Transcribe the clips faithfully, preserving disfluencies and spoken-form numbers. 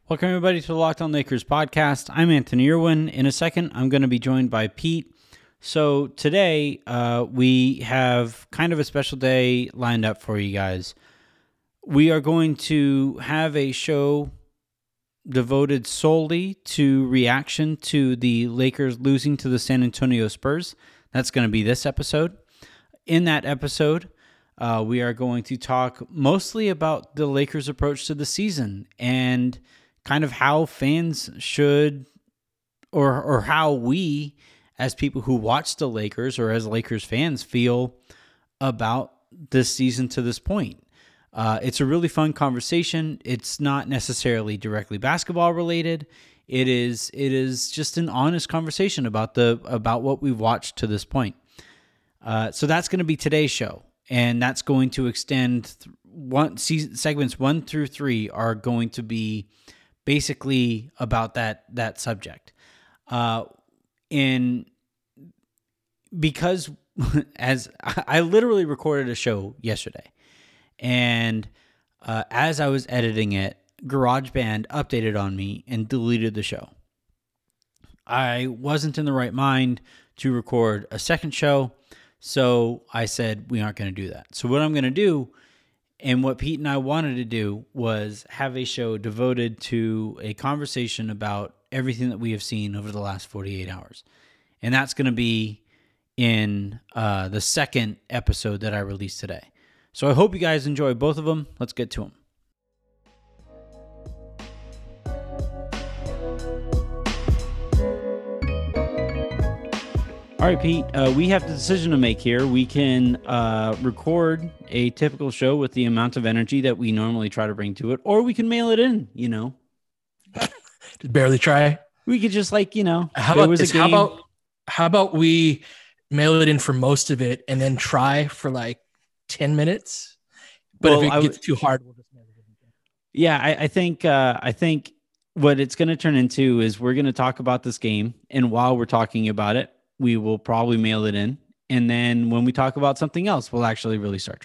Welcome, everybody, to the Locked On Lakers podcast. I'm Anthony Irwin. In a second, I'm going to be joined by Pete. So today, uh, we have kind of a special day lined up for you guys. We are going to have a show devoted solely to reaction to the Lakers losing to the San Antonio Spurs. That's going to be this episode. In that episode, uh, we are going to talk mostly about the Lakers' approach to the season and kind of how fans should, or or how we, as people who watch the Lakers or as Lakers fans, feel about this season to this point. Uh, it's a really fun conversation. It's not necessarily directly basketball related. It is it is just an honest conversation about the about what we've watched to this point. Uh, so that's going to be today's show, and that's going to extend th- one season, segments one through three are going to be basically about that that subject. Uh, in because as I literally recorded a show yesterday, and uh, as I was editing it, GarageBand updated on me and deleted the show. I wasn't in the right mind to record a second show, so I said we aren't going to do that. So what I'm going to do, and what Pete and I wanted to do, was have a show devoted to a conversation about everything that we have seen over the last forty-eight hours. And that's going to be in uh, the second episode that I released today. So I hope you guys enjoy both of them. Let's get to them. All right, Pete, uh, we have the decision to make here. We can uh, record a typical show with the amount of energy that we normally try to bring to it, or we can mail it in, you know. Just barely try. We could just like, you know, how about this? How about, how about we mail it in for most of it and then try for like ten minutes? But well, if it I, gets too hard, we'll just mail it in. Yeah, I, I think, uh, I think what it's going to turn into is we're going to talk about this game. And while we're talking about it, we will probably mail it in. And then when we talk about something else, we'll actually really start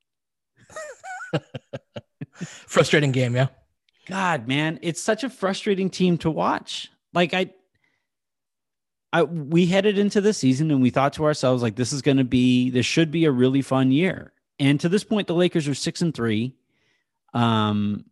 trying. Frustrating game, yeah. God, man, it's such a frustrating team to watch. Like I, I, we headed into the season and we thought to ourselves, like, this is going to be, this should be a really fun year. And to this point, the Lakers are six and three. Um,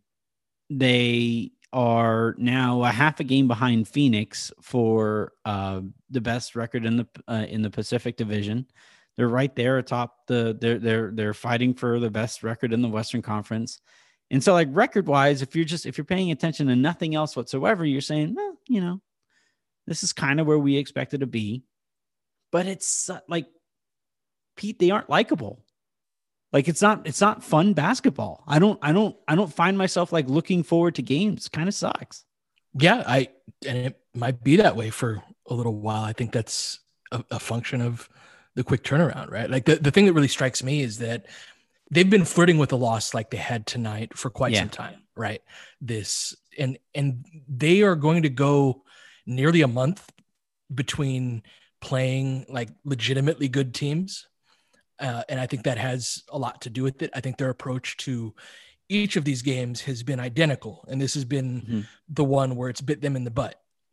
they are now a half a game behind Phoenix for uh, the best record in the uh, in the Pacific Division. They're right there atop the. They're they're they're fighting for the best record in the Western Conference. And so, like, record wise, if you're just if you're paying attention to nothing else whatsoever, you're saying, well, you know, this is kind of where we expected to be. But it's uh, like, Pete, they aren't likable. Like, it's not it's not fun basketball. I don't I don't I don't find myself like looking forward to games. It kind of sucks. Yeah, I and it might be that way for a little while. I think that's a, a function of the quick turnaround, right? Like the, the thing that really strikes me is that they've been flirting with a loss like they had tonight for quite yeah. some time, right? This and and they are going to go nearly a month between playing like legitimately good teams. Uh, and I think that has a lot to do with it. I think their approach to each of these games has been identical. And this has been mm-hmm. the one where it's bit them in the butt,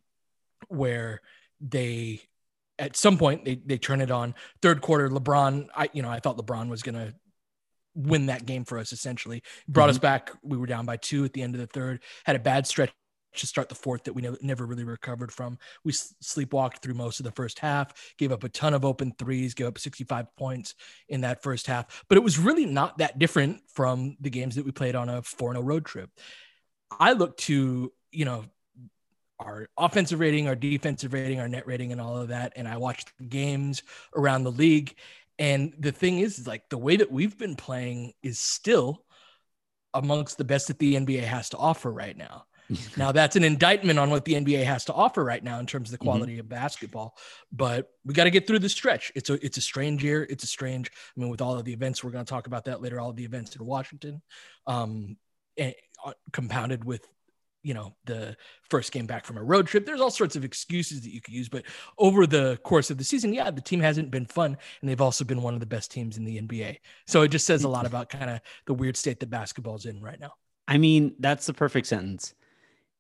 where they, at some point, they they turn it on. Third quarter, LeBron, I you know, I thought LeBron was going to win that game for us, essentially. Brought mm-hmm. us back. We were down by two at the end of the third. Had a bad stretch to start the fourth that we never, never really recovered from. We sleepwalked through most of the first half, gave up a ton of open threes, gave up sixty-five points in that first half. But it was really not that different from the games that we played on a four and oh road trip. I look to, you know, our offensive rating, our defensive rating, our net rating, and all of that. And I watched the games around the league. And the thing is, is like the way that we've been playing is still amongst the best that the N B A has to offer right now. Now, that's an indictment on what the N B A has to offer right now in terms of the quality mm-hmm. of basketball, but we got to get through the stretch. It's a, it's a strange year. It's a strange, I mean, with all of the events, we're going to talk about that later, all of the events in Washington, um, and, uh, compounded with, you know, the first game back from a road trip. There's all sorts of excuses that you could use, but over the course of the season, yeah, the team hasn't been fun, and they've also been one of the best teams in the N B A. So it just says a lot about kind of the weird state that basketball's in right now. I mean, that's the perfect sentence.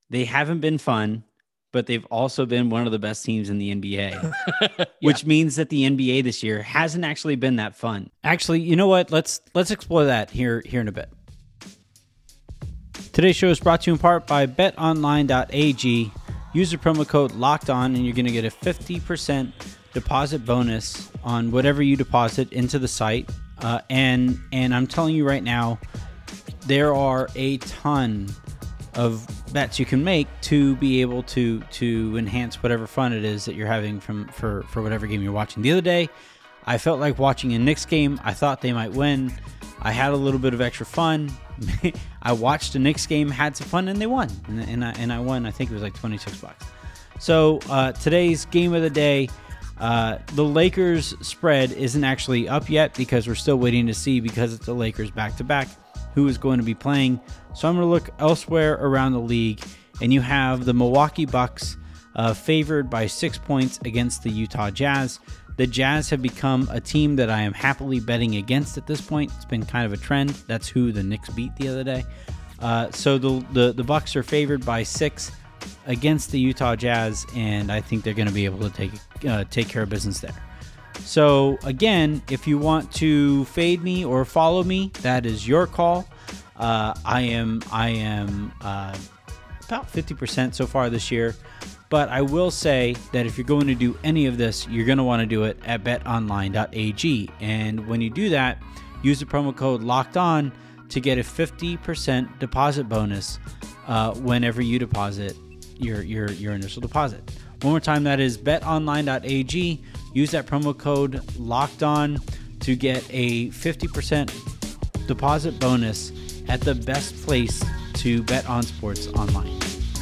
They haven't been fun, but they've also been one of the best teams in the N B A, Yeah. which means that the N B A this year hasn't actually been that fun. Actually, you know what? Let's let's explore that here here in a bit. Today's show is brought to you in part by bet online dot a g. Use the promo code Locked On, and you're going to get a fifty percent deposit bonus on whatever you deposit into the site. Uh, and and I'm telling you right now, there are a ton of bets you can make to be able to to enhance whatever fun it is that you're having from for for whatever game you're watching. The other day, I felt like watching a Knicks game. I thought they might win. I had a little bit of extra fun. I watched a Knicks game, had some fun, and they won. And, and I and I won. I think it was like twenty-six bucks. So uh, today's game of the day, uh, the Lakers spread isn't actually up yet because we're still waiting to see, because it's the Lakers back to back, who is going to be playing. So I'm going to look elsewhere around the league, and you have the Milwaukee Bucks uh, favored by six points against the Utah Jazz. The Jazz have become a team that I am happily betting against at this point. It's been kind of a trend. That's who the Knicks beat the other day. Uh, so the, the the Bucks are favored by six against the Utah Jazz, and I think they're going to be able to take uh, take care of business there. So again, if you want to fade me or follow me, that is your call. Uh, I am I am uh, about fifty percent so far this year, but I will say that if you're going to do any of this, you're going to want to do it at bet online dot a g. And when you do that, use the promo code Locked On to get a fifty percent deposit bonus uh, whenever you deposit your your your initial deposit. One more time, that is bet online dot a g. Use that promo code Locked On to get a fifty percent deposit bonus at the best place to bet on sports online.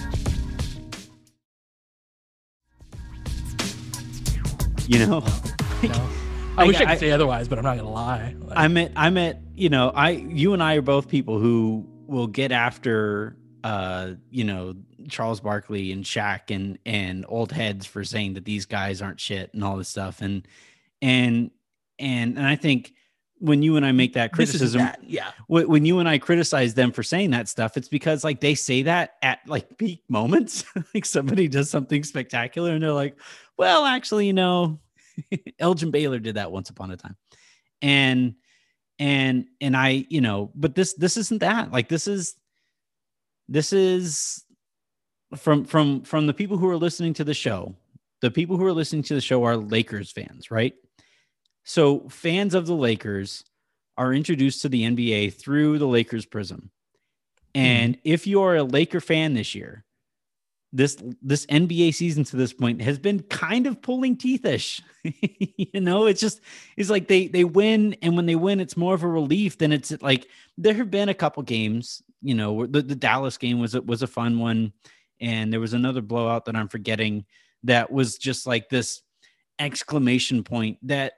You know, No. I wish I could I, say otherwise, but I'm not gonna lie. Like, I'm at, I'm at, you know, I, you and I are both people who will get after, uh, you know, Charles Barkley and Shaq and, and old heads for saying that these guys aren't shit and all this stuff. And, and, and, and I think when you and I make that this is criticism, that, yeah. wh- when you and I criticize them for saying that stuff, it's because like they say that at like peak moments, like somebody does something spectacular and they're like, well, actually, you know, Elgin Baylor did that once upon a time. And, and, and I, you know, but this, this isn't that. Like, this is, this is from, from, from the people who are listening to the show. The people who are listening to the show are Lakers fans, right? So fans of the Lakers are introduced to the N B A through the Lakers prism. And mm-hmm. if you are a Laker fan this year, this, this N B A season to this point has been kind of pulling teethish. You know, it's just, it's like they, they win. And when they win, it's more of a relief than it's like, there have been a couple games, you know, the, the Dallas game was, was a fun one. And there was another blowout that I'm forgetting that was just like this exclamation point that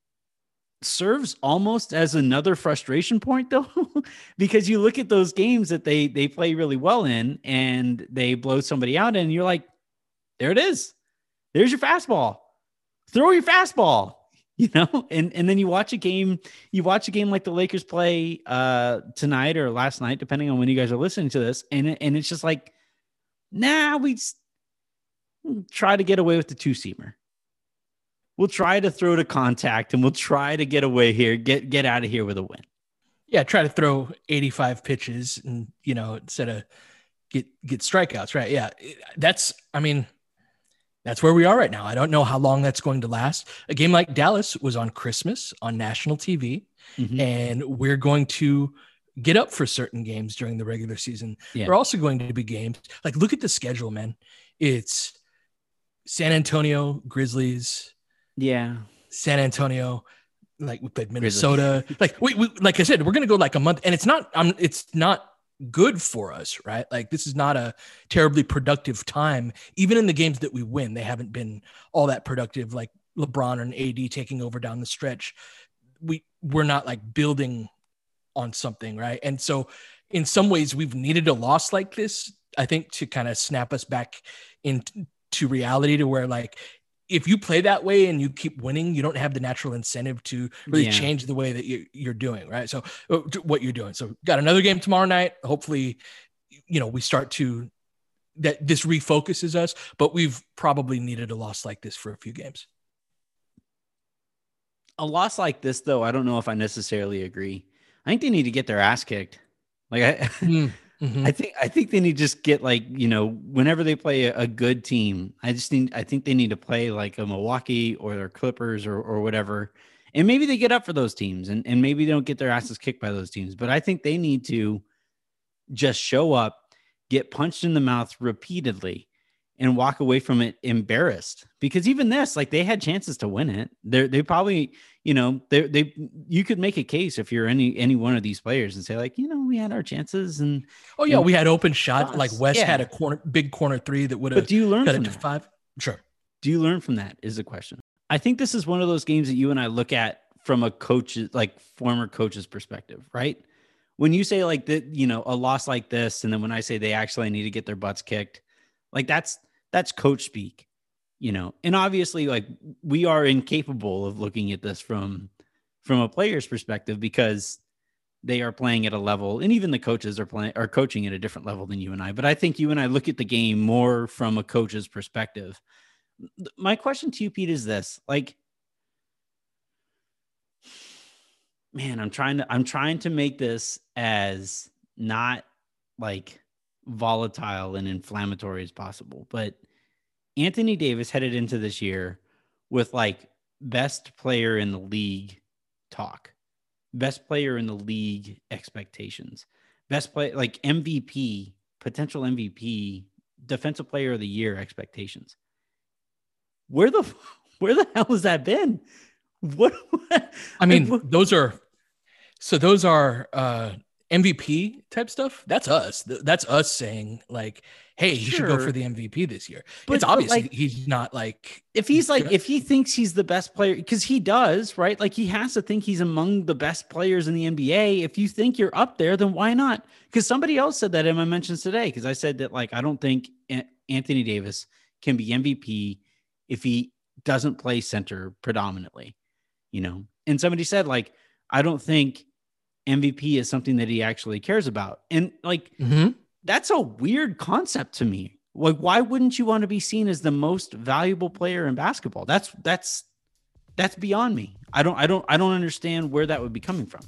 serves almost as another frustration point though, because you look at those games that they, they play really well in and they blow somebody out and you're like, there it is. There's your fastball. Throw your fastball, you know? And, and then you watch a game, you watch a game like the Lakers play uh, tonight or last night, depending on when you guys are listening to this. And, and it's just like, nah, we try to get away with the two seamer. We'll try to throw to contact and we'll try to get away here, get, get out of here with a win. Yeah. Try to throw eighty-five pitches and, you know, instead of get, get strikeouts. Right. Yeah. That's, I mean, that's where we are right now. I don't know how long that's going to last. A game like Dallas was on Christmas on national T V, mm-hmm. and we're going to get up for certain games during the regular season. Yeah. There are also going to be games like, look at the schedule, man. It's San Antonio Grizzlies. Yeah. San Antonio, like we played Minnesota. like we, we, like I said, we're going to go like a month and it's not, um, it's not good for us, right? Like this is not a terribly productive time. Even in the games that we win, they haven't been all that productive. Like LeBron and A D taking over down the stretch. We we're not like building on something, right? And so in some ways we've needed a loss like this, I think, to kind of snap us back into reality to where like, if you play that way and you keep winning, you don't have the natural incentive to really yeah. change the way that you're, you're doing. Right. So what you're doing. So got another game tomorrow night. Hopefully, you know, we start to that this refocuses us, but we've probably needed a loss like this for a few games. A loss like this, though, I don't know if I necessarily agree. I think they need to get their ass kicked. Like I, mm-hmm. I think I think they need to just get like, you know, whenever they play a, a good team, I just need I think they need to play like a Milwaukee or their Clippers or or whatever. And maybe they get up for those teams and, and maybe they don't get their asses kicked by those teams. But I think they need to just show up, get punched in the mouth repeatedly, and walk away from it embarrassed. Because even this, like they had chances to win it. They they probably, you know, they they you could make a case if you're any any one of these players and say like, you know, we had our chances and oh yeah, and we had open shot. Us. Like Wes yeah. had a corner, big corner three that would have. But do you learn cut from it to that? five? Sure. Do you learn from that? Is the question. I think this is one of those games that you and I look at from a coach, like former coach's perspective, right? When you say like that, you know, a loss like this, and then when I say they actually need to get their butts kicked, like that's that's coach speak, you know. And obviously, like we are incapable of looking at this from from a player's perspective because they are playing at a level, and even the coaches are playing are coaching at a different level than you and I. But I think you and I look at the game more from a coach's perspective. My question to you, Pete, is this: like, man, I'm trying to I'm trying to make this as not like volatile and inflammatory as possible. But Anthony Davis headed into this year with like best player in the league talk, best player in the league expectations, best play like M V P, potential M V P, defensive player of the year expectations. Where the where the hell has that been? What, what I mean, what, those are so those are uh, M V P type stuff. That's us. That's us saying like, hey, he sure. should go for the M V P this year. But, it's obvious like, he's not like if he's like if he thinks he's the best player, because he does, right? Like he has to think he's among the best players in the N B A. If you think you're up there, then why not? Because somebody else said that in my mentions today. Because I said that like I don't think Anthony Davis can be M V P if he doesn't play center predominantly, you know. And somebody said like I don't think M V P is something that he actually cares about. And like, mm-hmm. that's a weird concept to me. Like, why wouldn't you want to be seen as the most valuable player in basketball? That's, that's, that's beyond me. I don't, I don't, I don't understand where that would be coming from.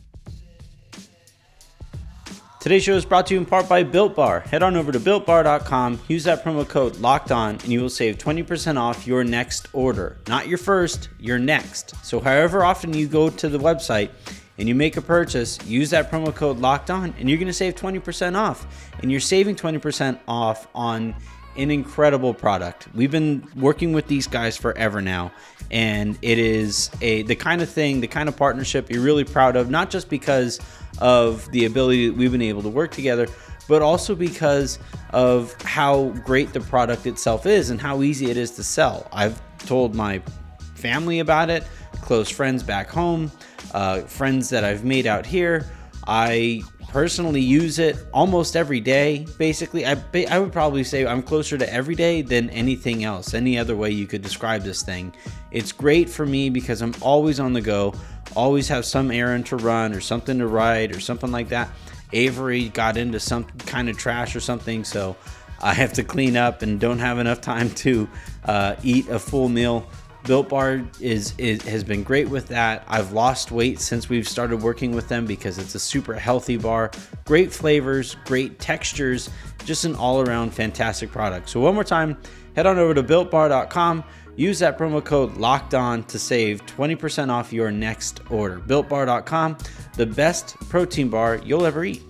Today's show is brought to you in part by Built Bar. Head on over to built bar dot com, use that promo code Locked On, and you will save twenty percent off your next order. Not your first, your next. So however often you go to the website and you make a purchase, use that promo code Locked On, and you're going to save twenty percent off. And you're saving twenty percent off on an incredible product. We've been working with these guys forever now, and it is a the kind of thing, the kind of partnership you're really proud of, not just because of the ability that we've been able to work together, but also because of how great the product itself is and how easy it is to sell. I've told my family about it, close friends back home, uh, friends that I've made out here. I personally use it almost every day. Basically, I I would probably say I'm closer to every day than anything else, any other way you could describe this thing. It's great for me because I'm always on the go, always have some errand to run or something to write or something like that. Avery got into some kind of trash or something, so I have to clean up and don't have enough time to uh, eat a full meal. Built Bar is, is has been great with that. I've lost weight since we've started working with them because it's a super healthy bar. Great flavors, great textures, just an all-around fantastic product. So one more time, head on over to built bar dot com. Use that promo code Locked On to save twenty percent off your next order. built bar dot com, the best protein bar you'll ever eat.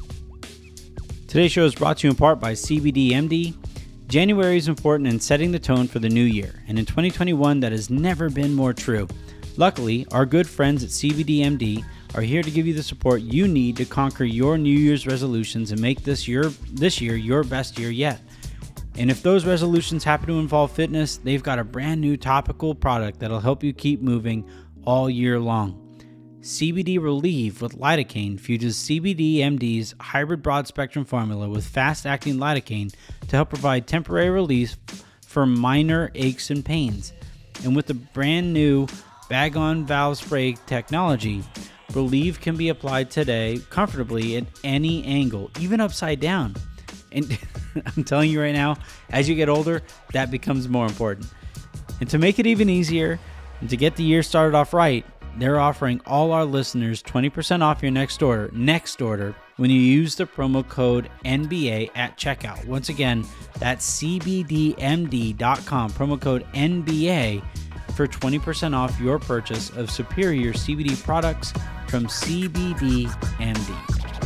Today's show is brought to you in part by C B D M D. January is important in setting the tone for the new year, and in twenty twenty-one that has never been more true. Luckily, our good friends at C B D M D are here to give you the support you need to conquer your New Year's resolutions and make this year, this year your best year yet. And if those resolutions happen to involve fitness, they've got a brand new topical product that'll help you keep moving all year long. C B D Relieve with lidocaine fuses C B D M D's hybrid broad-spectrum formula with fast-acting lidocaine to help provide temporary relief for minor aches and pains. And with the brand new bag-on valve spray technology, Relieve can be applied today comfortably at any angle, even upside down. And I'm telling you right now, as you get older, that becomes more important. And to make it even easier and to get the year started off right, they're offering all our listeners twenty percent off your next order, next order, when you use the promo code N B A at checkout. Once again, that's C B D M D dot com, promo code N B A for twenty percent off your purchase of superior C B D products from C B D M D.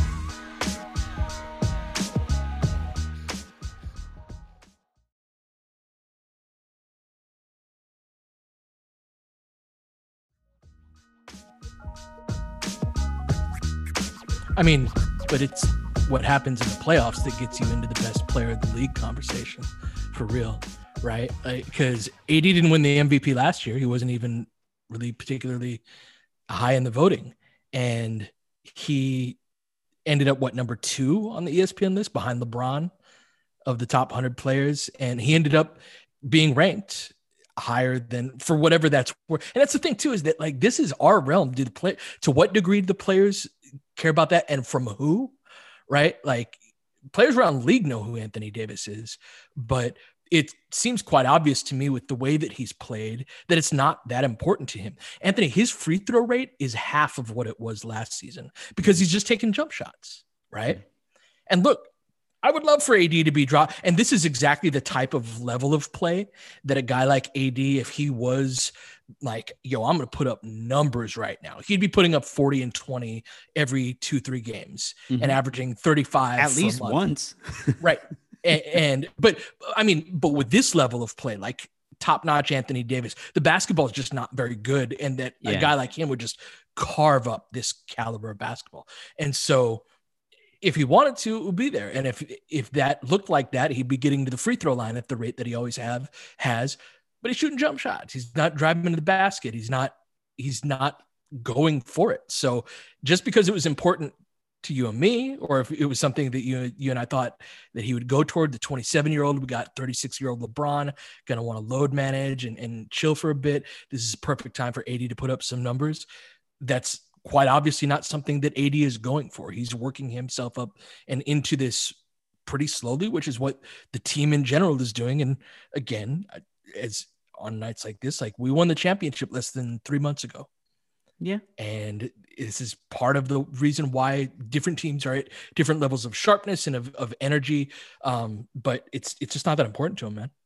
I mean, but it's what happens in the playoffs that gets you into the best player of the league conversation, for real, right? Because like, A D didn't win the M V P last year. He wasn't even really particularly high in the voting. And he ended up, what, number two on the E S P N list behind LeBron of the top one hundred players. And he ended up being ranked higher than, for whatever that's worth. And that's the thing, too, is that, like, this is our realm. Do the play, to what degree do the players care about that, and from who, right? Like, players around the league know who Anthony Davis is, but it seems quite obvious to me with the way that he's played that it's not that important to him. Anthony, his free throw rate is half of what it was last season because he's just taking jump shots, right? And look, I would love for A D to be dropped. And this is exactly the type of level of play that a guy like A D, if he was like, yo, I'm going to put up numbers right now, he'd be putting up forty and twenty every two, three games mm-hmm. and averaging thirty-five at least once. Right. And, and, but I mean, but with this level of play, like top-notch Anthony Davis, the basketball is just not very good. And that yeah. a guy like him would just carve up this caliber of basketball. And so if he wanted to, it would be there. And if, if that looked like that, he'd be getting to the free throw line at the rate that he always have has, but he's shooting jump shots. He's not driving into the basket. He's not, he's not going for it. So just because it was important to you and me, or if it was something that you, you and I thought that he would go toward, the twenty-seven year old, we got thirty-six year old LeBron going to want to load manage and, and chill for a bit. This is a perfect time for A D to put up some numbers. That's quite obviously not something that A D is going for. He's working himself up and into this pretty slowly, which is what the team in general is doing. And again, as on nights like this, like we won the championship less than three months ago. Yeah. And this is part of the reason why different teams are at different levels of sharpness and of, of energy. Um, but it's, it's just not that important to him, man.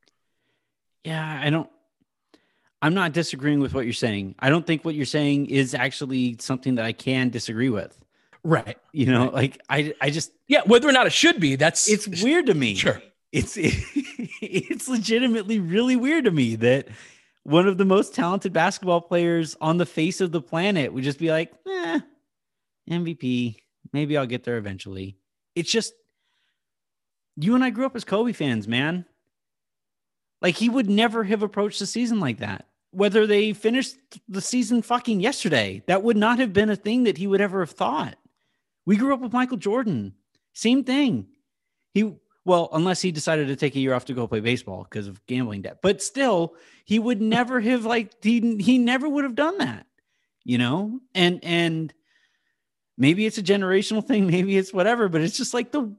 Yeah. I don't, I'm not disagreeing with what you're saying. I don't think what you're saying is actually something that I can disagree with. Right. You know, right. like I, I just, yeah, whether or not it should be, that's, it's weird to me. Sure. It's, it, it's legitimately really weird to me that one of the most talented basketball players on the face of the planet would just be like, eh, M V P, maybe I'll get there eventually. It's just, you and I grew up as Kobe fans, man. Like, he would never have approached the season like that. Whether they finished the season fucking yesterday, that would not have been a thing that he would ever have thought. We grew up with Michael Jordan. Same thing. He, well, unless he decided to take a year off to go play baseball because of gambling debt. But still, he would never have, like, he, he never would have done that, you know? And, and maybe it's a generational thing. Maybe it's whatever, but it's just like the,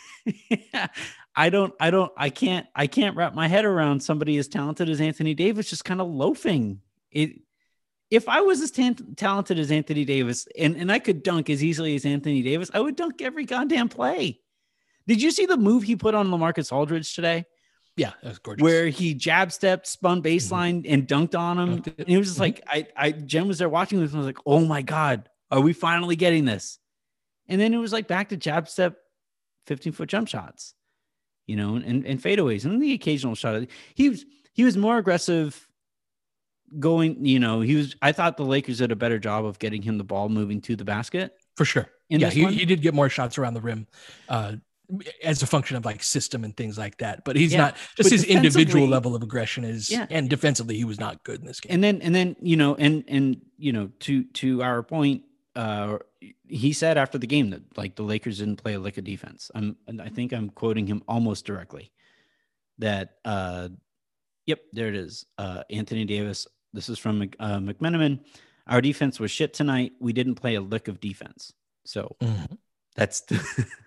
I don't, I don't, I can't, I can't wrap my head around somebody as talented as Anthony Davis just kind of loafing it. If I was as tan- talented as Anthony Davis and, and I could dunk as easily as Anthony Davis, I would dunk every goddamn play. Did you see the move he put on LaMarcus Aldridge today? Yeah, that was gorgeous. Where he jab stepped, spun baseline, mm-hmm. and dunked on him. And he was just mm-hmm. like, I, I, Jen was there watching this and I was like, oh my God, are we finally getting this? And then it was like back to jab step, fifteen foot jump shots, you know, and, and fadeaways and the occasional shot. He was, he was more aggressive going, you know, he was, I thought the Lakers did a better job of getting him the ball moving to the basket. For sure. Yeah, he, he did get more shots around the rim uh, as a function of like system and things like that. But he's yeah. not, just but his individual level of aggression is, yeah. and defensively, he was not good in this game. And then, and then, you know, and, and, you know, to, to our point, uh, he said after the game that like the Lakers didn't play a lick of defense. I'm, I think I'm quoting him almost directly that, uh, yep, there it is. Uh, Anthony Davis. This is from uh, McMenamin. Our defense was shit tonight. We didn't play a lick of defense. So mm-hmm. that's,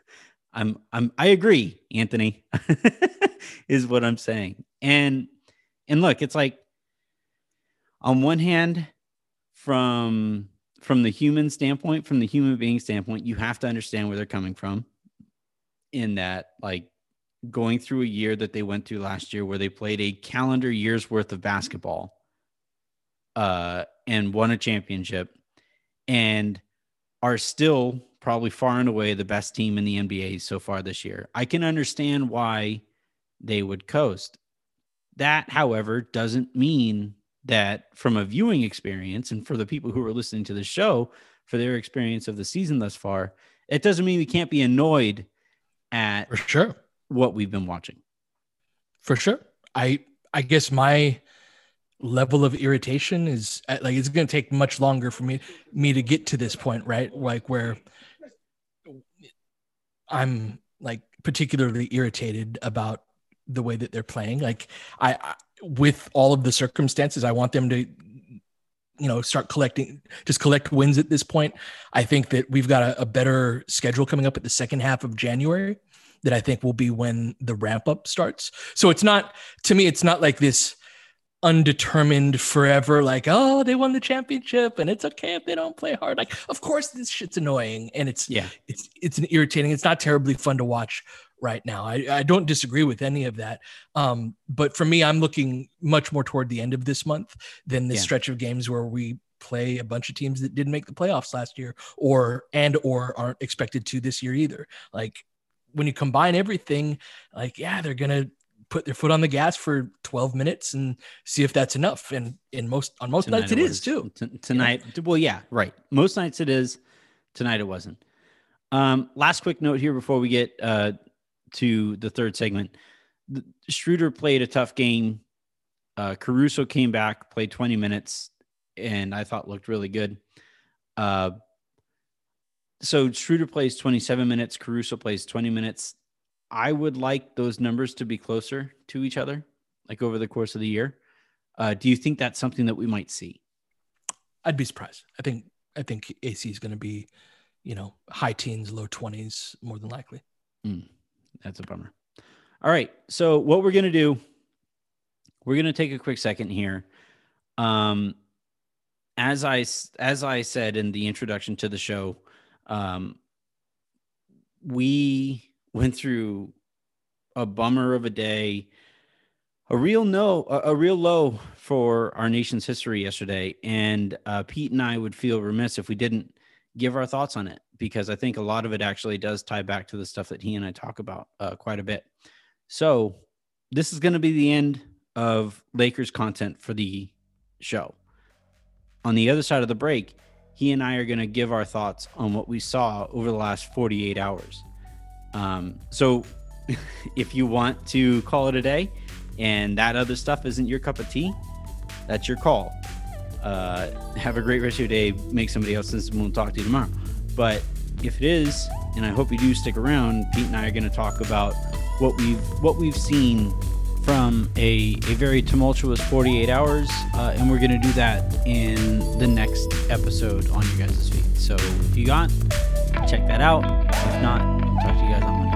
I'm I'm I agree, Anthony, is what I'm saying. And and look, it's like on one hand, from from the human standpoint, from the human being standpoint, you have to understand where they're coming from. In that, like going through a year that they went through last year where they played a calendar year's worth of basketball uh, and won a championship and are still probably far and away the best team in the N B A so far this year. I can understand why they would coast. That, however, doesn't mean that from a viewing experience and for the people who are listening to the show, for their experience of the season thus far, it doesn't mean we can't be annoyed at For sure. what we've been watching. For sure. I I guess my level of irritation is like, it's going to take much longer for me me to get to this point, right? Like where I'm like particularly irritated about the way that they're playing. Like I, I with all of the circumstances, I want them to, you know, start collecting, just collect wins at this point. I think that we've got a, a better schedule coming up at the second half of January that I think will be when the ramp up starts. So it's not, to me, it's not like this undetermined forever, like, oh, they won the championship and it's okay if they don't play hard. Like, of course this shit's annoying and it's, yeah, it's, it's an irritating. It's not terribly fun to watch right now. I, I don't disagree with any of that. Um, but for me, I'm looking much more toward the end of this month than the yeah. stretch of games where we play a bunch of teams that didn't make the playoffs last year or, and, or aren't expected to this year either. Like when you combine everything, like, yeah, they're going to put their foot on the gas for twelve minutes and see if that's enough. And in most, on most tonight nights it, it is too. T- tonight. You know? Well, yeah, right. Most nights it is. Tonight it wasn't. Um, last quick note here before we get uh, to the third segment. The, Schroeder played a tough game. Uh, Caruso came back, played twenty minutes, and I thought looked really good. Uh, so Schroeder plays twenty-seven minutes. Caruso plays twenty minutes. I would like those numbers to be closer to each other, like over the course of the year. Uh, do you think that's something that we might see? I'd be surprised. I think I think A C is going to be, you know, high teens, low twenties, more than likely. Mm, that's a bummer. All right. So what we're going to do, we're going to take a quick second here. Um, as I, as I said in the introduction to the show, um, we went through a bummer of a day, a real no, a, a real low for our nation's history yesterday. And uh, Pete and I would feel remiss if we didn't give our thoughts on it, because I think a lot of it actually does tie back to the stuff that he and I talk about uh, quite a bit. So this is going to be the end of Lakers content for the show. On the other side of the break, he and I are going to give our thoughts on what we saw over the last forty-eight hours. Um, so if you want to call it a day and that other stuff isn't your cup of tea, that's your call. Uh, have a great rest of your day. Make somebody else listen, and we'll talk to you tomorrow. But if it is, and I hope you do stick around, Pete and I are going to talk about what we've, what we've seen from a, a very tumultuous forty-eight hours. Uh, and we're going to do that in the next episode on your guys' feed. So if you got, check that out. If not, we'll talk to you guys on Monday.